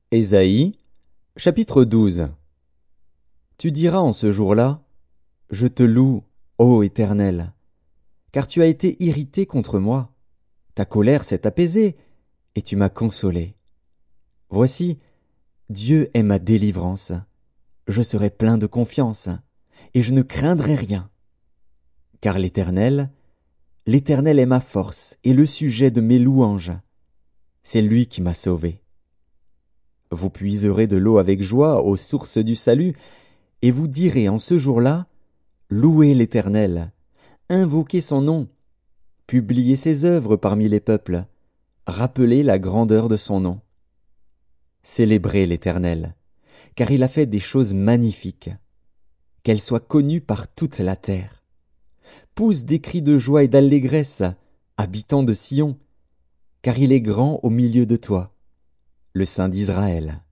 Ésaïe, chapitre 12. Tu diras en ce jour-là, je te loue, ô Éternel, car tu as été irrité contre moi. Ta colère s'est apaisée, et tu m'as consolé. Voici, Dieu est ma délivrance. Je serai plein de confiance, et je ne craindrai rien. Car l'Éternel est ma force et le sujet de mes louanges. C'est lui qui m'a sauvé. Vous puiserez de l'eau avec joie aux sources du salut, et vous direz en ce jour-là, louez l'Éternel, invoquez son nom, publiez ses œuvres parmi les peuples, rappelez la grandeur de son nom. Célébrez l'Éternel, car il a fait des choses magnifiques. Qu'elle soit connue par toute la terre. Pousse des cris de joie et d'allégresse, habitants de Sion, car il est grand au milieu de toi, le Saint d'Israël.